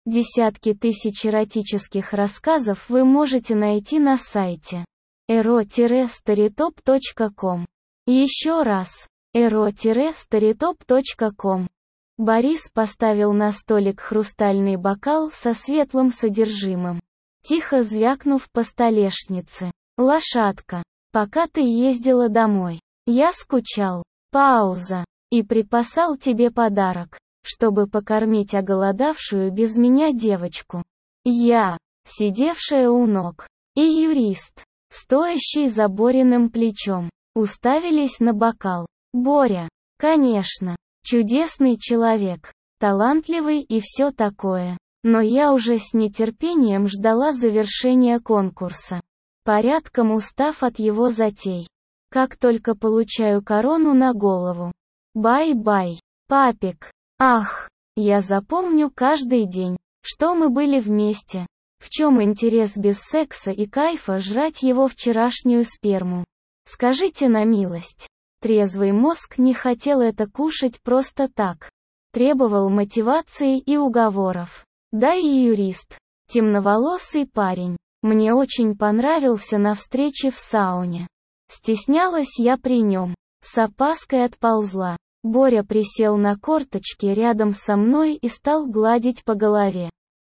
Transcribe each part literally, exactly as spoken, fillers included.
Десятки тысяч эротических рассказов вы можете найти на сайте эро старитоп точка ком. Еще раз, эро старитоп точка ком. Борис поставил на столик хрустальный бокал со светлым содержимым, тихо звякнув по столешнице. «Лошадка, пока ты ездила домой, я скучал. Пауза. И припасал тебе подарок, чтобы покормить оголодавшую без меня девочку. Я, сидевшая у ног, и юрист, стоящий за Бориным плечом, уставились на бокал. Боря, конечно, чудесный человек, талантливый и все такое. Но я уже с нетерпением ждала завершения конкурса, порядком устав от его затей. Как только получаю корону на голову. Бай-бай, папик. Ах, я запомню каждый день, что мы были вместе. В чем интерес без секса и кайфа жрать его вчерашнюю сперму? Скажите на милость. Трезвый мозг не хотел это кушать просто так. Требовал мотивации и уговоров. Да и юрист, темноволосый парень, мне очень понравился на встрече в сауне. Стеснялась я при нем, с опаской отползла. Боря присел на корточки рядом со мной и стал гладить по голове.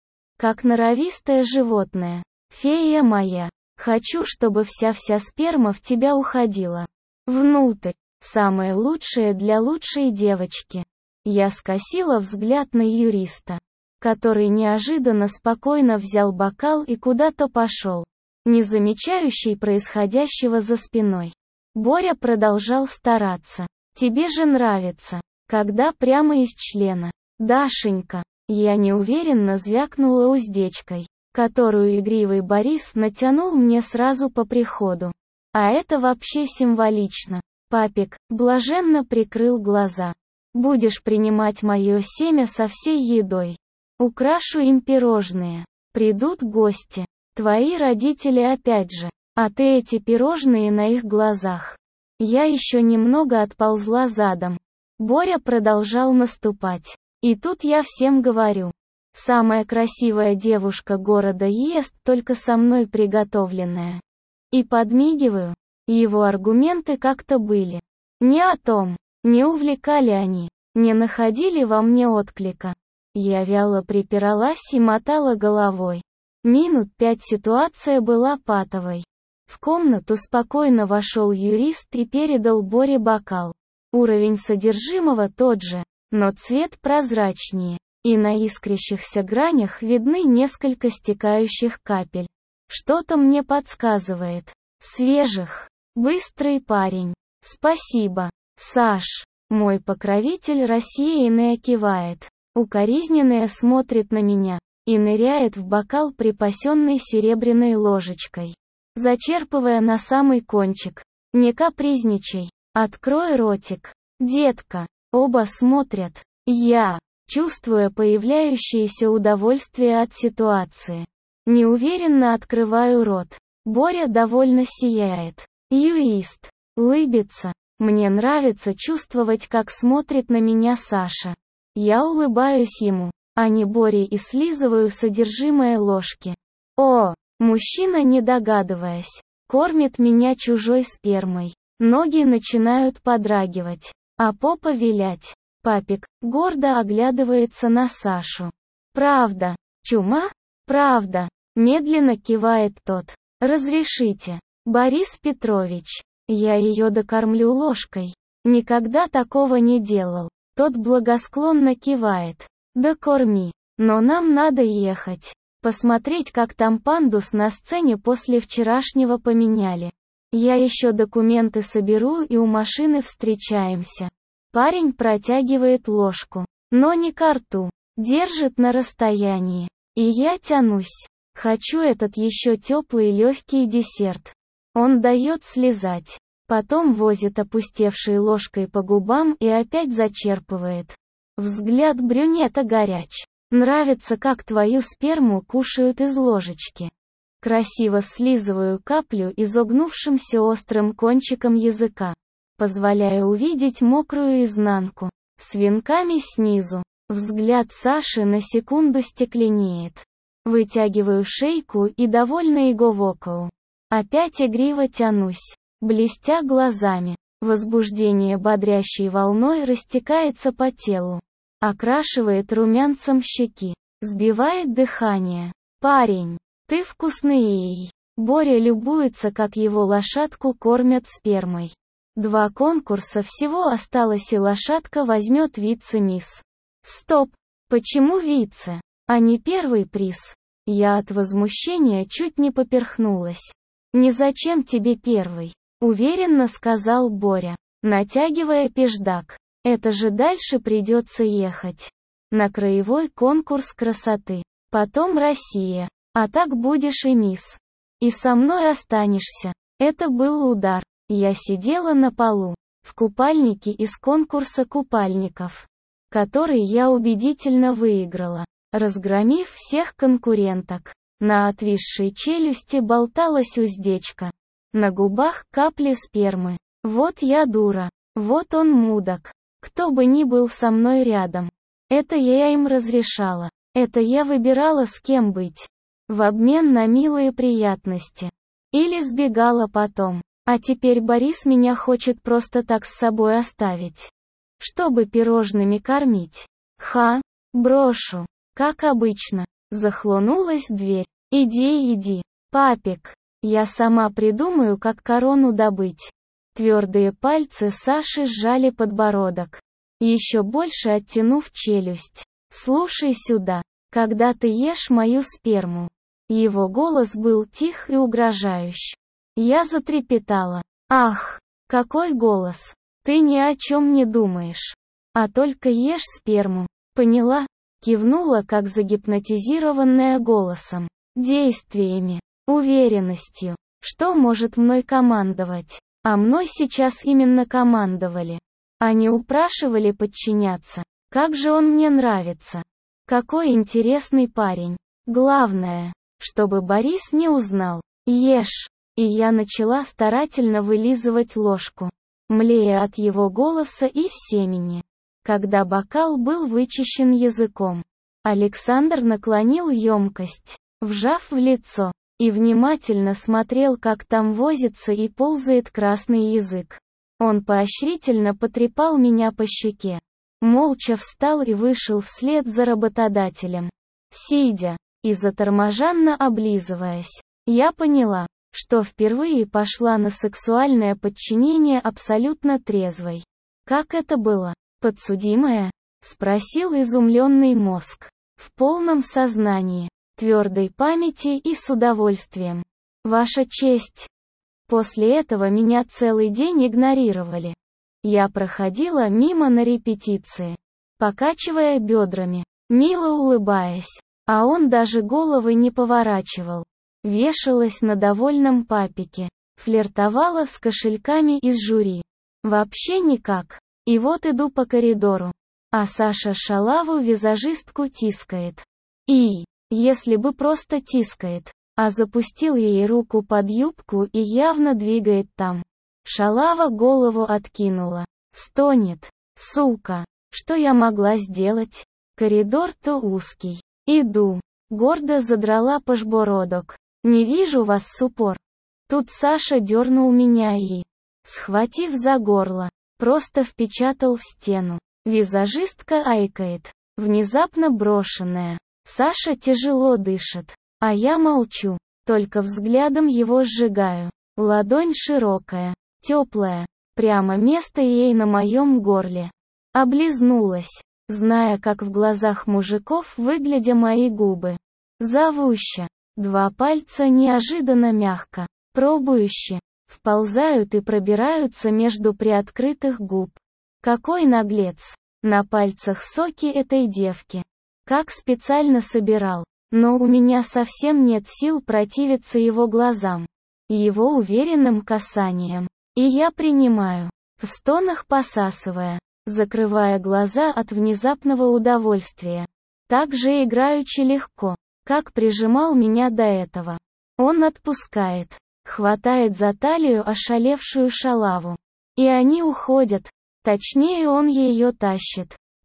Как норовистое животное. Фея моя, хочу, чтобы вся-вся сперма в тебя уходила. Внутрь. Самое лучшее для лучшей девочки. Я скосила взгляд на юриста, который неожиданно спокойно взял бокал и куда-то пошел, не замечающий происходящего за спиной. Боря продолжал стараться. Тебе же нравится, когда прямо из члена. Дашенька, я неуверенно звякнула уздечкой, которую игривый Борис натянул мне сразу по приходу. А это вообще символично. Папик блаженно прикрыл глаза. Будешь принимать мое семя со всей едой. Украшу им пирожные. Придут гости. Твои родители опять же. А ты эти пирожные на их глазах. Я еще немного отползла задом. Боря продолжал наступать. И тут я всем говорю. Самая красивая девушка города ест только со мной приготовленная. И подмигиваю. Его аргументы как-то были. Не о том. Не увлекали они. Не находили во мне отклика. Я вяло припиралась и мотала головой. Минут пять ситуация была патовой. В комнату спокойно вошел юрист и передал Боре бокал. Уровень содержимого тот же, но цвет прозрачнее, и на искрящихся гранях видны несколько стекающих капель. Что-то мне подсказывает. Свежих. Быстрый парень. Спасибо, Саш. Мой покровитель рассеянно кивает. Укоризненная смотрит на меня и ныряет в бокал, припасенный серебряной ложечкой, зачерпывая на самый кончик. Не капризничай. Открой ротик. Детка. Оба смотрят. Я, чувствуя появляющееся удовольствие от ситуации, неуверенно открываю рот. Боря довольно сияет. Юрист. Улыбится. Мне нравится чувствовать, как смотрит на меня Саша. Я улыбаюсь ему, а не Боре, и слизываю содержимое ложки. О, мужчина, не догадываясь, кормит меня чужой спермой. Ноги начинают подрагивать, а попа вилять. Папик гордо оглядывается на Сашу. Правда, чума? Правда. Медленно кивает тот. Разрешите, Борис Петрович. Я ее докормлю ложкой. Никогда такого не делал. Тот благосклонно кивает. Да корми. Но нам надо ехать. Посмотреть, как там пандус на сцене после вчерашнего поменяли. Я еще документы соберу и у машины встречаемся. Парень протягивает ложку, но не ко рту. Держит на расстоянии. И я тянусь. Хочу этот еще теплый легкий десерт. Он дает слезать. Потом возит опустевшей ложкой по губам и опять зачерпывает. Взгляд брюнета горяч. Нравится, как твою сперму кушают из ложечки. Красиво слизываю каплю изогнувшимся острым кончиком языка. Позволяя увидеть мокрую изнанку. С венками снизу. Взгляд Саши на секунду стекленеет. Вытягиваю шейку и довольно его вокал. Опять игриво тянусь, блестя глазами. Возбуждение бодрящей волной растекается по телу. Окрашивает румянцем щеки. Сбивает дыхание. «Парень, ты вкусный!» Боря любуется, как его лошадку кормят спермой. Два конкурса всего осталось, и лошадка возьмет вице-мисс. Стоп! Почему вице, а не первый приз? Я от возмущения чуть не поперхнулась. «Не зачем тебе первый», — уверенно сказал Боря, натягивая пиждак. «Это же дальше придется ехать. На краевой конкурс красоты. Потом Россия. А так будешь и мисс. И со мной останешься». Это был удар. Я сидела на полу, в купальнике из конкурса купальников, который я убедительно выиграла, разгромив всех конкуренток. На отвисшей челюсти болталась уздечка. На губах капли спермы. Вот я дура. Вот он мудак. Кто бы ни был со мной рядом. Это я им разрешала. Это я выбирала, с кем быть. В обмен на милые приятности. Или сбегала потом. А теперь Борис меня хочет просто так с собой оставить. Чтобы пирожными кормить. Ха, брошу. Как обычно. Захлопнулась дверь. «Иди, иди, папик. Я сама придумаю, как корону добыть». Твердые пальцы Саши сжали подбородок, еще больше оттянув челюсть. «Слушай сюда. Когда ты ешь мою сперму». Его голос был тих и угрожающий. Я затрепетала. «Ах, какой голос! Ты ни о чем не думаешь, а только ешь сперму. Поняла?» Кивнула, как загипнотизированная голосом, действиями, уверенностью, что может мной командовать. А мной сейчас именно командовали. Они упрашивали подчиняться. Как же он мне нравится. Какой интересный парень. Главное, чтобы Борис не узнал. Ешь. И я начала старательно вылизывать ложку, млея от его голоса и семени. Когда бокал был вычищен языком, Александр наклонил емкость, вжав в лицо, и внимательно смотрел, как там возится и ползает красный язык. Он поощрительно потрепал меня по щеке. Молча встал и вышел вслед за работодателем. Сидя и заторможенно облизываясь, я поняла, что впервые пошла на сексуальное подчинение абсолютно трезвой. Как это было? «Подсудимая?» — спросил изумленный мозг. В полном сознании, твердой памяти и с удовольствием. «Ваша честь!» После этого меня целый день игнорировали. Я проходила мимо на репетиции, покачивая бедрами, мило улыбаясь, а он даже головы не поворачивал. Вешалась на довольном папике, флиртовала с кошельками из жюри. Вообще никак. И вот иду по коридору, а Саша шалаву визажистку тискает. И, если бы просто тискает, а запустил ей руку под юбку и явно двигает там. Шалава голову откинула. Стонет. Сука. Что я могла сделать? Коридор-то узкий. Иду. Гордо задрала подбородок. Не вижу вас с упор. Тут Саша дернул меня и, схватив за горло, просто впечатал в стену. Визажистка айкает, внезапно брошенная. Саша тяжело дышит, а я молчу, только взглядом его сжигаю. Ладонь широкая, теплая, прямо место ей на моем горле. Облизнулась, зная, как в глазах мужиков выглядят мои губы. Зовуще. Два пальца неожиданно мягко, пробующе, вползают и пробираются между приоткрытых губ. Какой наглец. На пальцах соки этой девки. Как специально собирал. Но у меня совсем нет сил противиться его глазам, его уверенным касаниям. И я принимаю, в стонах посасывая, закрывая глаза от внезапного удовольствия. Так же играючи легко, как прижимал меня до этого. Он отпускает, хватает за талию ошалевшую шалаву. И они уходят, точнее он ее тащит,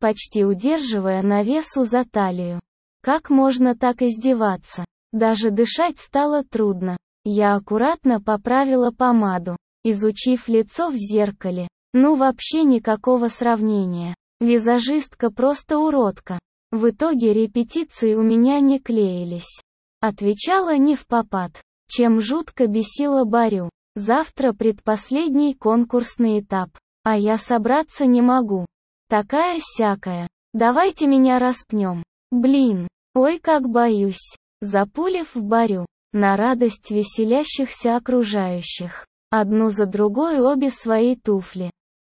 почти удерживая навесу за талию. Как можно так издеваться? Даже дышать стало трудно. Я аккуратно поправила помаду, изучив лицо в зеркале. Ну вообще никакого сравнения. Визажистка просто уродка. В итоге репетиции у меня не клеились. Отвечала не впопад, чем жутко бесила Борю. Завтра предпоследний конкурсный этап, а я собраться не могу. Такая-сякая. Давайте меня распнем. Блин, ой как боюсь. Запулив в Борю, на радость веселящихся окружающих. Одну за другой обе свои туфли.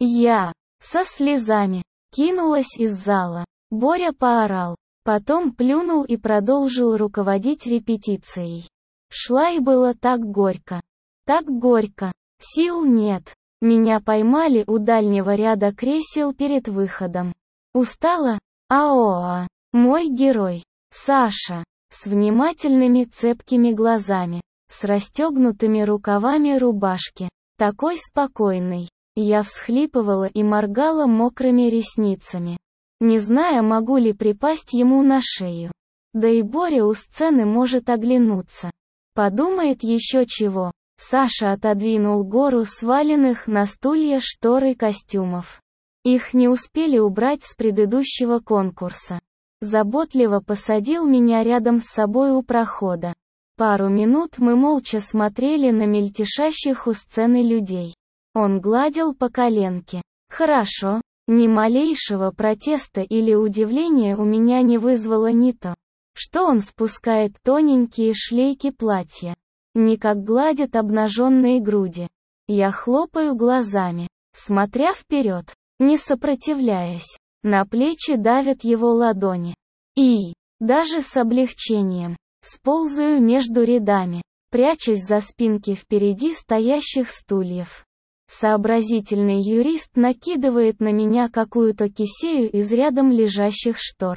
Я, со слезами, кинулась из зала. Боря поорал, потом плюнул и продолжил руководить репетицией. Шла и было так горько. Так горько. Сил нет. Меня поймали у дальнего ряда кресел перед выходом. Устала? Аоа. Мой герой. Саша. С внимательными цепкими глазами. С расстегнутыми рукавами рубашки. Такой спокойный. Я всхлипывала и моргала мокрыми ресницами, не зная, могу ли припасть ему на шею. Да и Боря у сцены может оглянуться. Подумает еще чего. Саша отодвинул гору сваленных на стулья штор и костюмов. Их не успели убрать с предыдущего конкурса. Заботливо посадил меня рядом с собой у прохода. Пару минут мы молча смотрели на мельтешащих у сцены людей. Он гладил по коленке. Хорошо. Ни малейшего протеста или удивления у меня не вызвало ни то, что он спускает тоненькие шлейки платья, ни как гладит обнаженные груди. Я хлопаю глазами, смотря вперед, не сопротивляясь. На плечи давят его ладони. И, даже с облегчением, сползаю между рядами, прячась за спинки впереди стоящих стульев. Сообразительный юрист накидывает на меня какую-то кисею из рядом лежащих штор.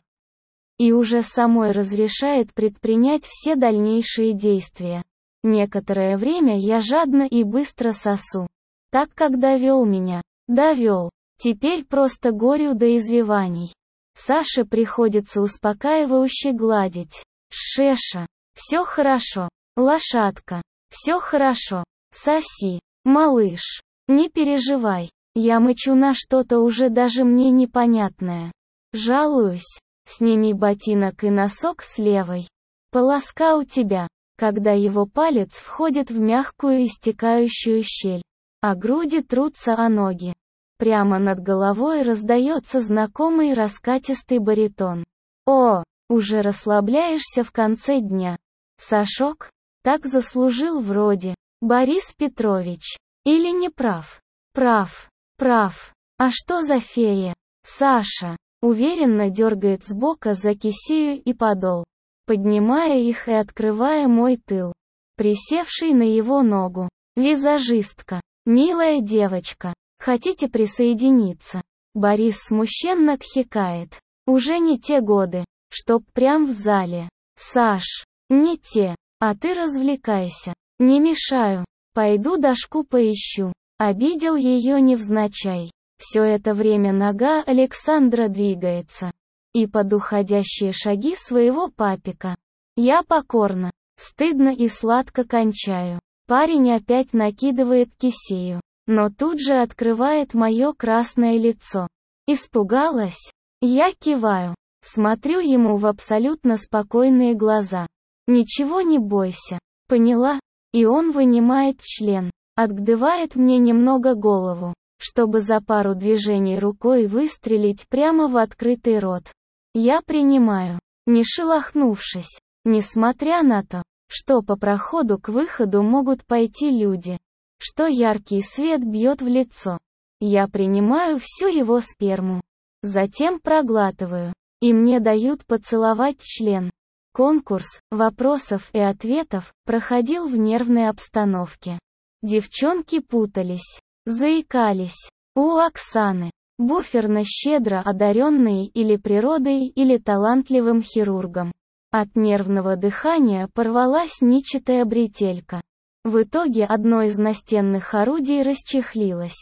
И уже самой разрешает предпринять все дальнейшие действия. Некоторое время я жадно и быстро сосу. Так как довел меня. Довел. Теперь просто горю до извиваний. Саше приходится успокаивающе гладить. Шеша. Все хорошо. Лошадка. Все хорошо. Соси. Малыш. Не переживай, я мычу на что-то уже даже мне непонятное. Жалуюсь. Сними ботинок и носок с левой. Полоска у тебя, когда его палец входит в мягкую истекающую щель, а груди трутся о ноги. Прямо над головой раздается знакомый раскатистый баритон. О, уже расслабляешься в конце дня. Сашок, так заслужил вроде. Борис Петрович. Или не прав? Прав. Прав. А что за фея? Саша. Уверенно дергает с бока за кисею и подол, поднимая их и открывая мой тыл, присевший на его ногу. Визажистка. Милая девочка. Хотите присоединиться? Борис смущенно кхекает. Уже не те годы, чтоб прям в зале. Саш. Не те. А ты развлекайся. Не мешаю. Пойду Дашку поищу. Обидел ее невзначай. Все это время нога Александра двигается. И под уходящие шаги своего папика. Я покорно, стыдно и сладко кончаю. Парень опять накидывает кисею, но тут же открывает мое красное лицо. Испугалась? Я киваю. Смотрю ему в абсолютно спокойные глаза. Ничего не бойся. Поняла? И он вынимает член, отгдывает мне немного голову, чтобы за пару движений рукой выстрелить прямо в открытый рот. Я принимаю, не шелохнувшись, несмотря на то, что по проходу к выходу могут пойти люди, что яркий свет бьет в лицо. Я принимаю всю его сперму, затем проглатываю, и мне дают поцеловать член. Конкурс вопросов и ответов проходил в нервной обстановке. Девчонки путались, заикались. У Оксаны, буферно-щедро одаренной или природой, или талантливым хирургом. От нервного дыхания порвалась нитчатая бретелька. В итоге одно из настенных орудий расчехлилось.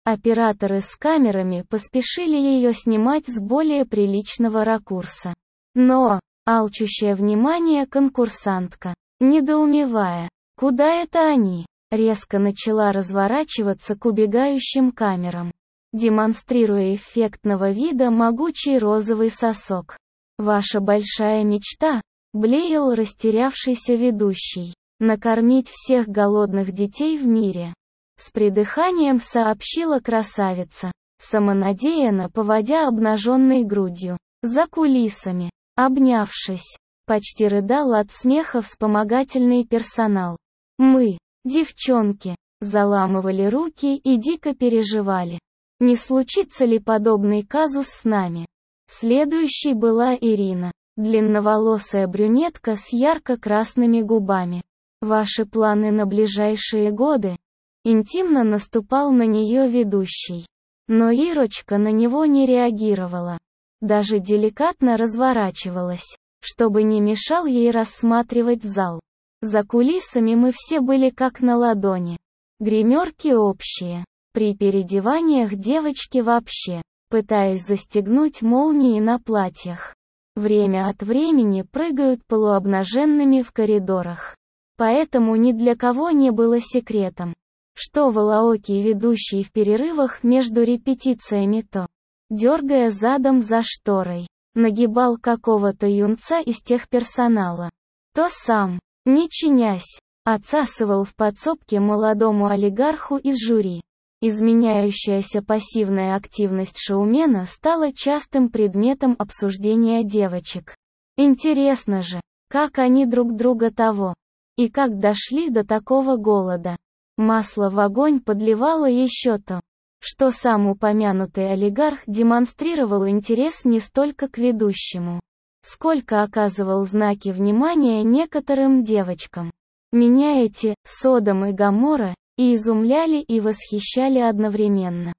Операторы с камерами поспешили ее снимать с более приличного ракурса. Но, алчущее внимание конкурсантка, недоумевая, куда это они, резко начала разворачиваться к убегающим камерам, демонстрируя эффектного вида могучий розовый сосок. «Ваша большая мечта», — блеял растерявшийся ведущий, — «накормить всех голодных детей в мире», — с придыханием сообщила красавица, самонадеянно поводя обнаженной грудью. За кулисами, обнявшись, почти рыдал от смеха вспомогательный персонал. Мы, девчонки, заламывали руки и дико переживали. Не случится ли подобный казус с нами? Следующей была Ирина, длинноволосая брюнетка с ярко-красными губами. Ваши планы на ближайшие годы? Интимно наступал на нее ведущий. Но Ирочка на него не реагировала. Даже деликатно разворачивалась, чтобы не мешал ей рассматривать зал. За кулисами мы все были как на ладони. Гримерки общие. При переодеваниях девочки вообще, пытаясь застегнуть молнии на платьях, время от времени прыгают полуобнаженными в коридорах. Поэтому ни для кого не было секретом, что волоокий ведущий в перерывах между репетициями то, дергая задом за шторой, нагибал какого-то юнца из техперсонала, то сам, не чинясь, отсасывал в подсобке молодому олигарху из жюри. Изменяющаяся пассивная активность шоумена стала частым предметом обсуждения девочек. Интересно же, как они друг друга того, и как дошли до такого голода. Масло в огонь подливало еще то, что сам упомянутый олигарх демонстрировал интерес не столько к ведущему, сколько оказывал знаки внимания некоторым девочкам. Меня эти «Содом и Гоморра» и изумляли и восхищали одновременно.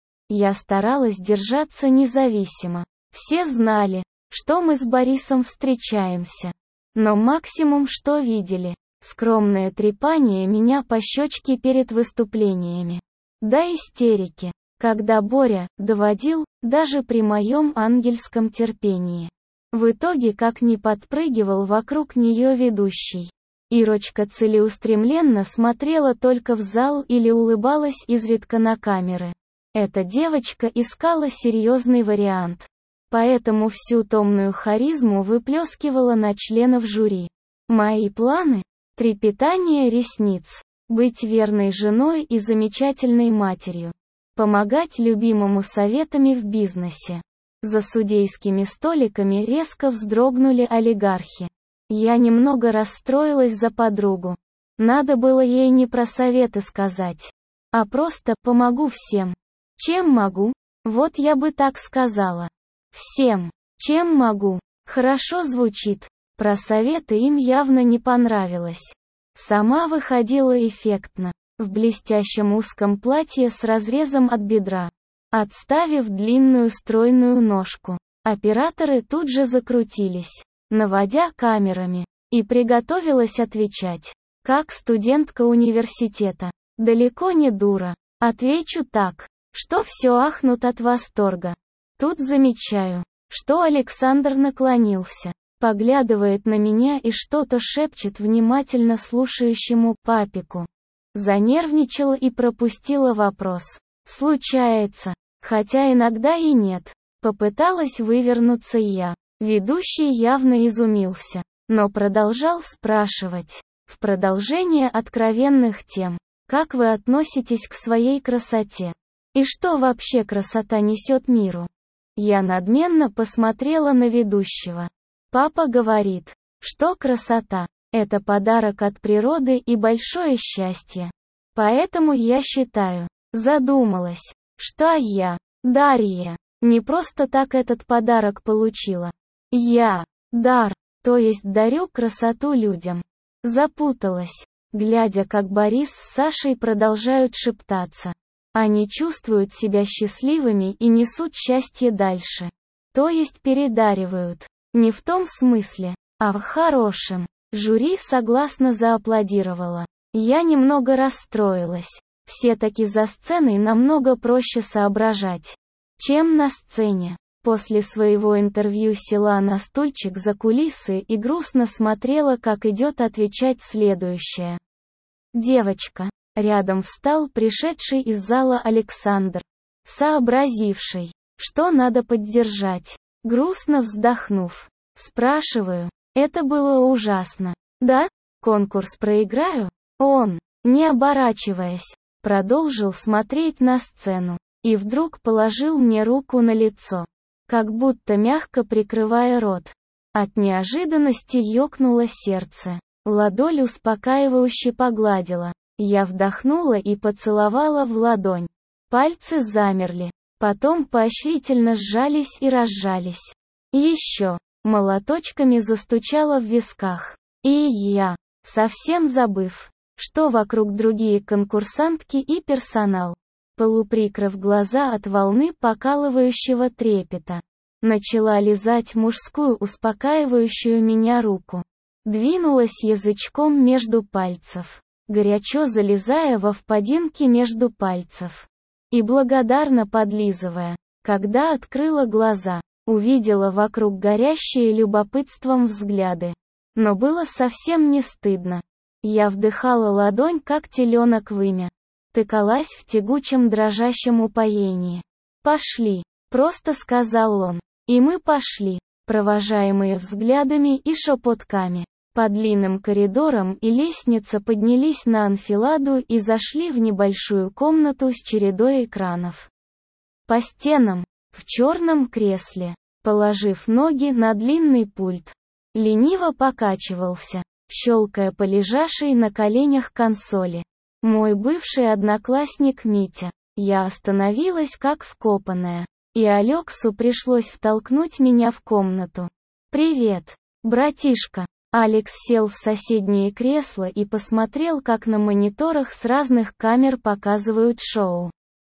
Я старалась держаться независимо. Все знали, что мы с Борисом встречаемся. Но максимум, что видели, скромное трепание меня по щечке перед выступлениями. Да истерики, когда Боря доводил, даже при моем ангельском терпении. В итоге как ни подпрыгивал вокруг нее ведущий. Ирочка целеустремленно смотрела только в зал или улыбалась изредка на камеры. Эта девочка искала серьезный вариант. Поэтому всю томную харизму выплескивала на членов жюри. Мои планы? Трепетание ресниц. Быть верной женой и замечательной матерью. Помогать любимому советами в бизнесе. За судейскими столиками резко вздрогнули олигархи. Я немного расстроилась за подругу. Надо было ей не про советы сказать, а просто «помогу всем». Чем могу? Вот я бы так сказала. Всем. Чем могу? Хорошо звучит. Про советы им явно не понравилось. Сама выходила эффектно, в блестящем узком платье с разрезом от бедра, отставив длинную стройную ножку. Операторы тут же закрутились, наводя камерами, и приготовилась отвечать, как студентка университета. Далеко не дура. Отвечу так, что все ахнут от восторга. Тут замечаю, что Александр наклонился, поглядывает на меня и что-то шепчет внимательно слушающему папику. Занервничала и пропустила вопрос. Случается, хотя иногда и нет. Попыталась вывернуться я. Ведущий явно изумился, но продолжал спрашивать. В продолжение откровенных тем, как вы относитесь к своей красоте? И что вообще красота несет миру? Я надменно посмотрела на ведущего. Папа говорит, что красота – это подарок от природы и большое счастье. Поэтому я считаю, задумалась, что я, Дарья, не просто так этот подарок получила. Я, дар, то есть дарю красоту людям. Запуталась, глядя, как Борис с Сашей продолжают шептаться. Они чувствуют себя счастливыми и несут счастье дальше. То есть передаривают. Не в том смысле, а в хорошем. Жюри согласно зааплодировало. Я немного расстроилась. Все-таки за сценой намного проще соображать, чем на сцене. После своего интервью села на стульчик за кулисы и грустно смотрела, как идет отвечать следующее. Девочка. Рядом встал пришедший из зала Александр, сообразивший, что надо поддержать. Грустно вздохнув, спрашиваю, это было ужасно. Да? Конкурс проиграю? Он, не оборачиваясь, продолжил смотреть на сцену, и вдруг положил мне руку на лицо, как будто мягко прикрывая рот. От неожиданности ёкнуло сердце. Ладонь успокаивающе погладила. Я вдохнула и поцеловала в ладонь. Пальцы замерли, потом поощрительно сжались и разжались. Еще, молоточками застучало в висках. И я, совсем забыв, что вокруг другие конкурсантки и персонал, полуприкрыв глаза от волны покалывающего трепета, начала лизать мужскую успокаивающую меня руку. Двинулась язычком между пальцев, горячо залезая во впадинки между пальцев. И благодарно подлизывая, когда открыла глаза, увидела вокруг горящие любопытством взгляды. Но было совсем не стыдно. Я вдыхала ладонь, как теленок вымя. Тыкалась в тягучем дрожащем упоении. «Пошли», — просто сказал он. И мы пошли, провожаемые взглядами и шепотками. По длинным коридорам и лестнице поднялись на анфиладу и зашли в небольшую комнату с чередой экранов. По стенам, в черном кресле, положив ноги на длинный пульт, лениво покачивался, щелкая по лежавшей на коленях консоли. Мой бывший одноклассник Митя. Я остановилась как вкопанная, и Алексу пришлось втолкнуть меня в комнату. «Привет, братишка». Алекс сел в соседнее кресло и посмотрел, как на мониторах с разных камер показывают шоу.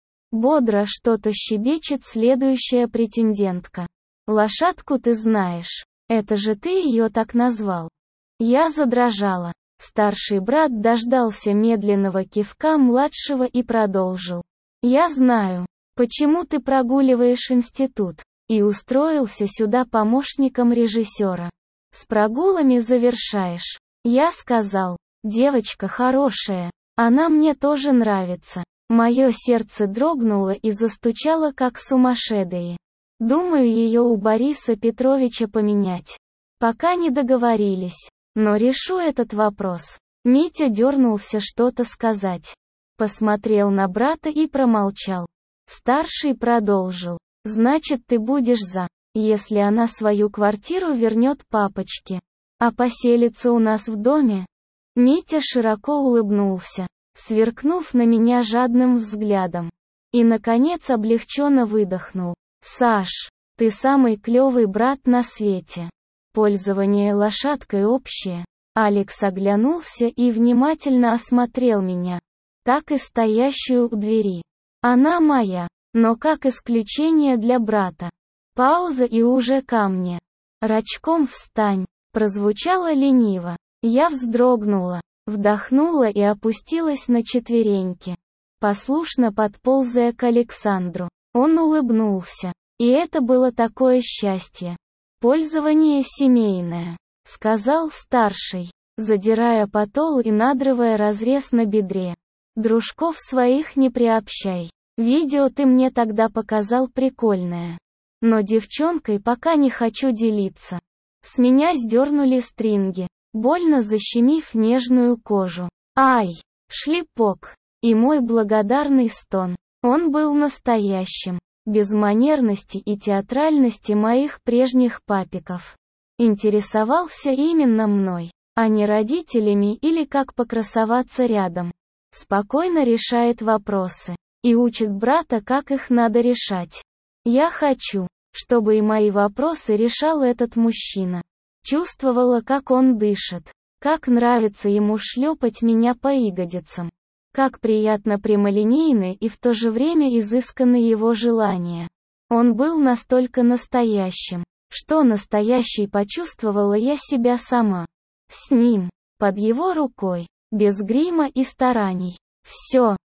Бодро что-то щебечет следующая претендентка. «Лошадку ты знаешь. Это же ты ее так назвал». Я задрожала. Старший брат дождался медленного кивка младшего и продолжил. «Я знаю, почему ты прогуливаешь институт, и устроился сюда помощником режиссера. С прогулами завершаешь». Я сказал, девочка хорошая, она мне тоже нравится. Мое сердце дрогнуло и застучало как сумасшедшее. Думаю ее у Бориса Петровича поменять. Пока не договорились, но решу этот вопрос. Митя дернулся что-то сказать. Посмотрел на брата и промолчал. Старший продолжил. Значит, ты будешь за, если она свою квартиру вернет папочке. А поселится у нас в доме? Митя широко улыбнулся, сверкнув на меня жадным взглядом. И, наконец, облегченно выдохнул. Саш, ты самый клевый брат на свете. Пользование лошадкой общее. Алекс оглянулся и внимательно осмотрел меня, так и стоящую у двери. Она моя, но как исключение для брата. Пауза и уже ко мне. Рачком встань, прозвучало лениво. Я вздрогнула, вдохнула и опустилась на четвереньки, послушно подползая к Александру. Он улыбнулся. И это было такое счастье. «Пользование семейное», — сказал старший, задирая подол и надрывая разрез на бедре. «Дружков своих не приобщай. Видео ты мне тогда показал прикольное. Но девчонкой пока не хочу делиться». С меня сдернули стринги, больно защемив нежную кожу. Ай! Шлепок! И мой благодарный стон. Он был настоящим. Без манерности и театральности моих прежних папиков. Интересовался именно мной, а не родителями или как покрасоваться рядом. Спокойно решает вопросы. И учит брата, как их надо решать. Я хочу, чтобы и мои вопросы решал этот мужчина. Чувствовала, как он дышит. Как нравится ему шлепать меня по ягодицам. Как приятно прямолинейны и в то же время изысканы его желания. Он был настолько настоящим, что настоящей почувствовала я себя сама. С ним, под его рукой, без грима и стараний. Все,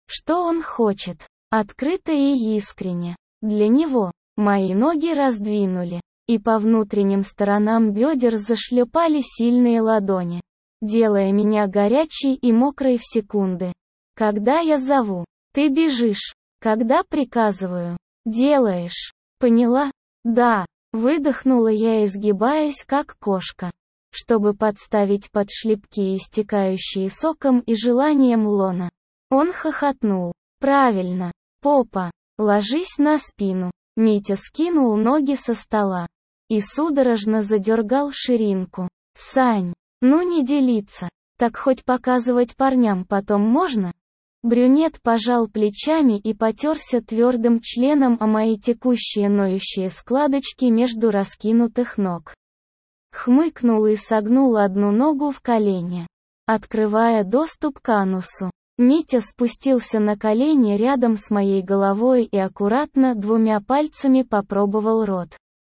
Что он хочет? Открыто и искренне. Для него. Мои ноги раздвинули, и по внутренним сторонам бедер зашлепали сильные ладони, делая меня горячей и мокрой в секунды. Когда я зову, ты бежишь. Когда приказываю, делаешь. Поняла? Да. Выдохнула я, изгибаясь как кошка, чтобы подставить под шлепки, истекающие соком и желанием лона. Он хохотнул. Правильно. Попа. Ложись на спину. Митя скинул ноги со стола и судорожно задергал ширинку. Сань, ну не делиться. Так хоть показывать парням потом можно? Брюнет пожал плечами и потерся твердым членом о мои текущие ноющие складочки между раскинутых ног. Хмыкнул и согнул одну ногу в колене, открывая доступ к анусу. Митя спустился на колени рядом с моей головой и аккуратно двумя пальцами попробовал рот.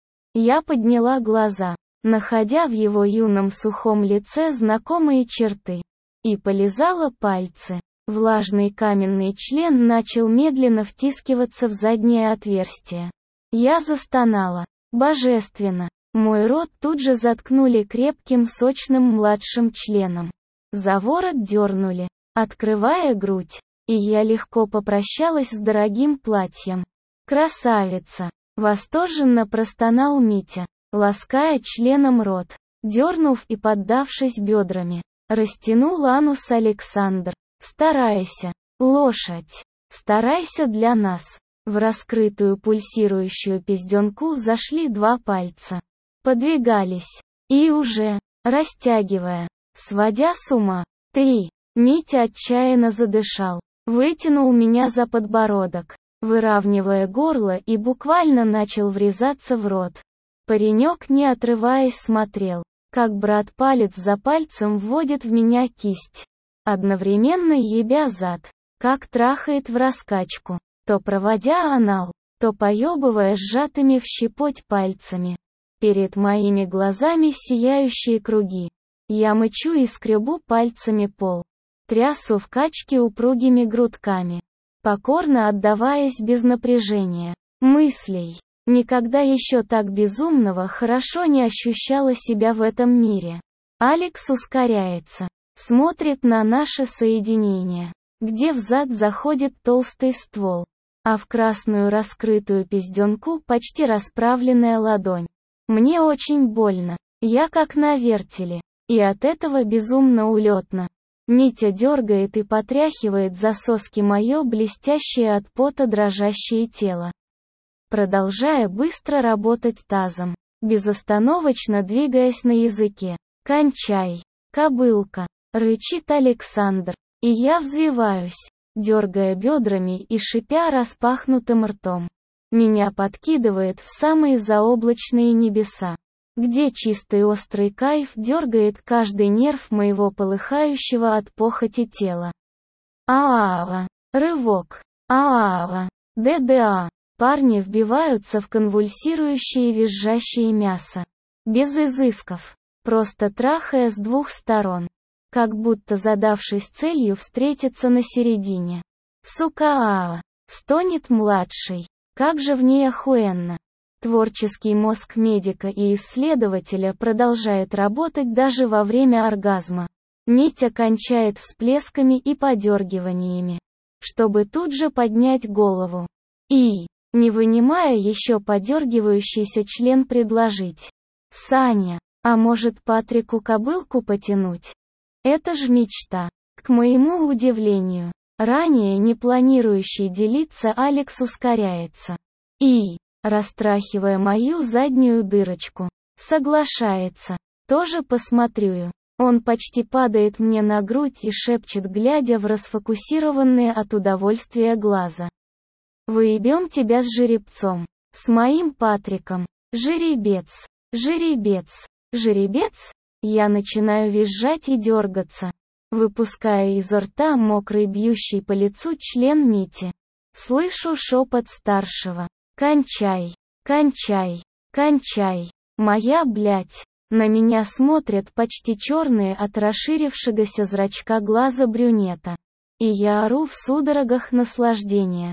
Я подняла глаза, находя в его юном сухом лице знакомые черты, и полизала пальцы. Влажный каменный член начал медленно втискиваться в заднее отверстие. Я застонала. Божественно. Мой рот тут же заткнули крепким сочным младшим членом. За ворот дернули, открывая грудь, и я легко попрощалась с дорогим платьем. «Красавица!» — восторженно простонал Митя, лаская членом рот. Дернув и поддавшись бедрами, растянул анус Александр. «Старайся, лошадь! Старайся для нас!» В раскрытую пульсирующую пизденку зашли два пальца. Подвигались. И уже, растягивая, сводя с ума. «Три!» Митя отчаянно задышал, вытянул меня за подбородок, выравнивая горло, и буквально начал врезаться в рот. Паренек, не отрываясь, смотрел, как брат палец за пальцем вводит в меня кисть, одновременно ебя зад, как трахает в раскачку, то проводя анал, то поебывая сжатыми в щепоть пальцами. Перед моими глазами сияющие круги. Я мычу и скребу пальцами пол. Трясу в качке упругими грудками, покорно отдаваясь без напряжения мыслей. Никогда еще так безумного хорошо не ощущала себя в этом мире. Алекс ускоряется, смотрит на наше соединение, где взад заходит толстый ствол, а в красную раскрытую пизденку почти расправленная ладонь. Мне очень больно, я как на вертеле, и от этого безумно улетно. Митя дергает и потряхивает за соски мое блестящее от пота дрожащее тело, продолжая быстро работать тазом, безостановочно двигаясь на языке. «Кончай, кобылка!» — рычит Александр, и я взвиваюсь, дергая бедрами и шипя распахнутым ртом. Меня подкидывает в самые заоблачные небеса, где чистый острый кайф дергает каждый нерв моего полыхающего от похоти тела. Аава. Рывок. Аава. ДДА. Парни вбиваются в конвульсирующие визжащие мясо. Без изысков. Просто трахая с двух сторон. Как будто задавшись целью встретиться на середине. Сука аава. Стонет младший. Как же в ней охуенно. Творческий мозг медика и исследователя продолжает работать даже во время оргазма. Митя кончает всплесками и подергиваниями, чтобы тут же поднять голову. И, не вынимая еще подергивающийся член, предложить: «Саня, а может Патрику кобылку потянуть?» Это ж мечта. К моему удивлению, ранее не планирующий делиться Алекс ускоряется. И, растрахивая мою заднюю дырочку, соглашается. Тоже посмотрю. Он почти падает мне на грудь и шепчет, глядя в расфокусированные от удовольствия глаза: «Выебем тебя с жеребцом. С моим Патриком. Жеребец. Жеребец. Жеребец». Я начинаю визжать и дергаться, выпуская изо рта мокрый бьющий по лицу член Мити. Слышу шепот старшего: «Кончай, кончай, кончай, моя блядь». На меня смотрят почти черные от расширившегося зрачка глаза брюнета. И я ору в судорогах наслаждения.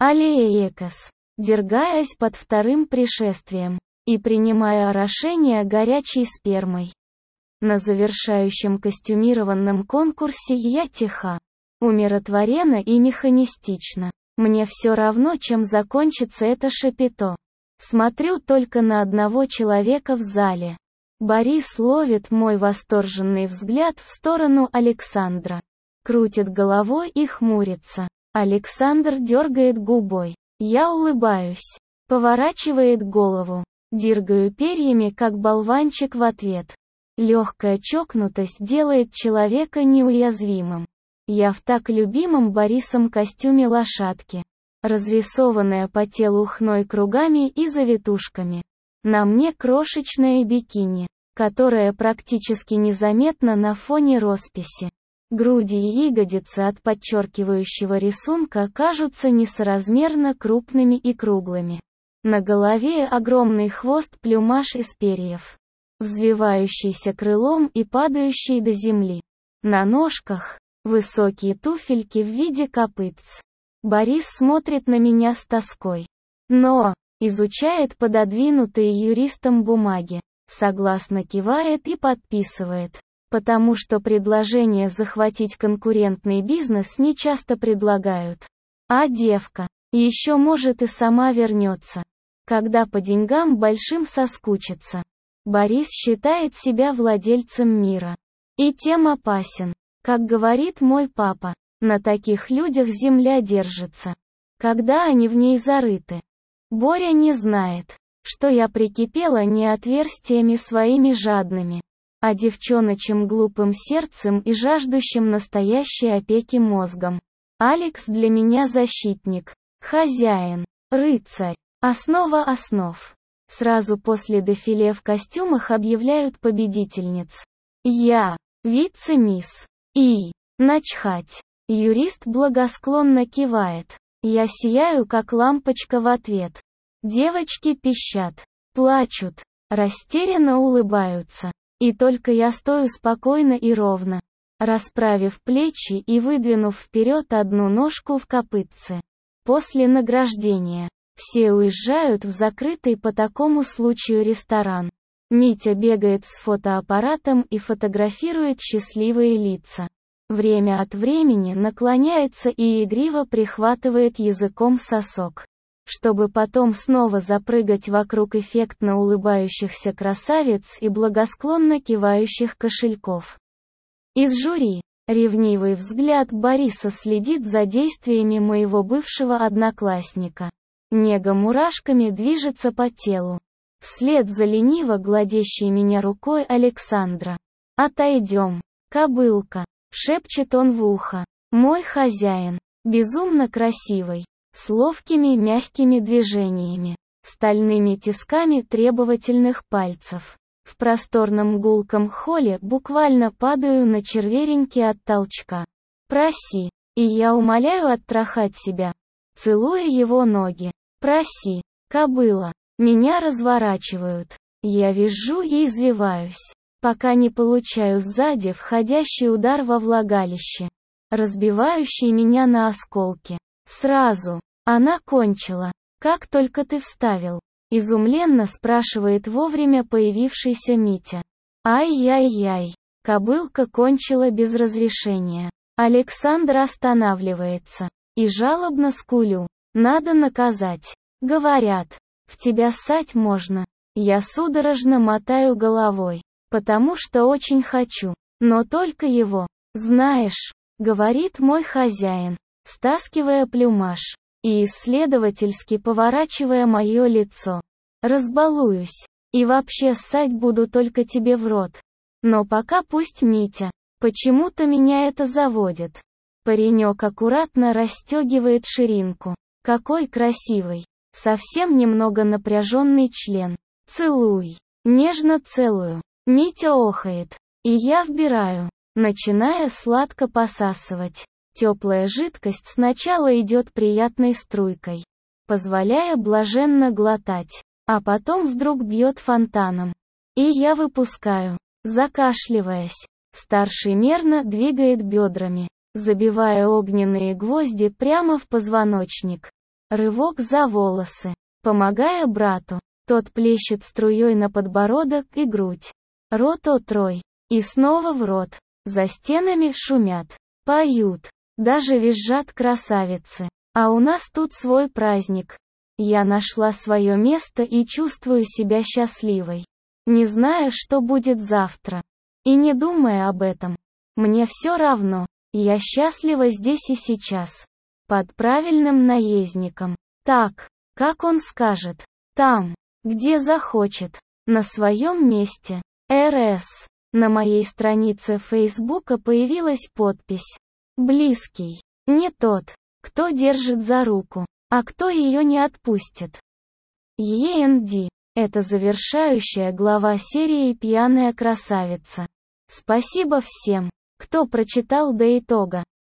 Алиекас, дергаясь под вторым пришествием и принимая орошение горячей спермой. На завершающем костюмированном конкурсе я тиха, умиротворена и механистична. Мне все равно, чем закончится это шапито. Смотрю только на одного человека в зале. Борис ловит мой восторженный взгляд в сторону Александра. Крутит головой и хмурится. Александр дергает губой. Я улыбаюсь. Поворачивает голову. Дергаю перьями, как болванчик в ответ. Легкая чокнутость делает человека неуязвимым. Я в так любимом Борисом костюме лошадки, разрисованная по телу хной кругами и завитушками. На мне крошечное бикини, которое практически незаметно на фоне росписи. Груди и ягодицы от подчеркивающего рисунка кажутся несоразмерно крупными и круглыми. На голове огромный хвост-плюмаж из перьев, взвивающийся крылом и падающий до земли. На ножках высокие туфельки в виде копытц. Борис смотрит на меня с тоской. Но изучает пододвинутые юристом бумаги, согласно кивает и подписывает. Потому что предложение захватить конкурентный бизнес не часто предлагают. А девка еще может и сама вернется, когда по деньгам большим соскучится. Борис считает себя владельцем мира. И тем опасен. Как говорит мой папа, на таких людях земля держится, когда они в ней зарыты. Боря не знает, что я прикипела не отверстиями своими жадными, а девчоночим глупым сердцем и жаждущим настоящей опеки мозгом. Алекс для меня защитник, хозяин, рыцарь, основа основ. Сразу после дефиле в костюмах объявляют победительниц. Я, вице-мисс. И, начхать. Юрист благосклонно кивает. Я сияю как лампочка в ответ. Девочки пищат, плачут, растерянно улыбаются. И только я стою спокойно и ровно, расправив плечи и выдвинув вперед одну ножку в копытце. После награждения все уезжают в закрытый по такому случаю ресторан. Митя бегает с фотоаппаратом и фотографирует счастливые лица. Время от времени наклоняется и игриво прихватывает языком сосок, чтобы потом снова запрыгать вокруг эффектно улыбающихся красавиц и благосклонно кивающих кошельков. Из жюри ревнивый взгляд Бориса следит за действиями моего бывшего одноклассника. Нега мурашками движется по телу. Вслед за лениво гладящей меня рукой Александра. «Отойдем, кобылка», — шепчет он в ухо. «Мой хозяин, безумно красивый, с ловкими мягкими движениями, стальными тисками требовательных пальцев. В просторном гулком холле буквально падаю на червереньки от толчка. Проси, и я умоляю оттрахать себя, целуя его ноги. Проси, кобыла». Меня разворачивают. Я визжу и извиваюсь, пока не получаю сзади входящий удар во влагалище, разбивающий меня на осколки. Сразу. Она кончила. Как только ты вставил? Изумленно спрашивает вовремя появившийся Митя. Ай-яй-яй. Кобылка кончила без разрешения. Александр останавливается. И жалобно скулю. Надо наказать. Говорят. В тебя ссать можно. Я судорожно мотаю головой, потому что очень хочу, но только его. Знаешь, говорит мой хозяин, стаскивая плюмаж и исследовательски поворачивая мое лицо. Разбалуюсь. И вообще ссать буду только тебе в рот. Но пока пусть Митя. Почему-то меня это заводит. Паренек аккуратно расстегивает ширинку. Какой красивый. Совсем немного напряженный член. Целуй. Нежно целую. Митя охает. И я вбираю, начиная сладко посасывать. Теплая жидкость сначала идет приятной струйкой, позволяя блаженно глотать, а потом вдруг бьет фонтаном. И я выпускаю, закашливаясь. Старший мерно двигает бедрами, забивая огненные гвозди прямо в позвоночник. Рывок за волосы, помогая брату. Тот плещет струей на подбородок и грудь. Рот от рой. И снова в рот. За стенами шумят, поют, даже визжат красавицы. А у нас тут свой праздник. Я нашла свое место и чувствую себя счастливой. Не зная, что будет завтра. И не думая об этом. Мне все равно. Я счастлива здесь и сейчас. Под правильным наездником. Так, как он скажет. Там, где захочет. На своем месте. эр эс. На моей странице Фейсбука появилась подпись. Близкий. Не тот, кто держит за руку, а кто ее не отпустит. и эн ди. Это завершающая глава серии «Пьяная красавица». Спасибо всем, кто прочитал до итога.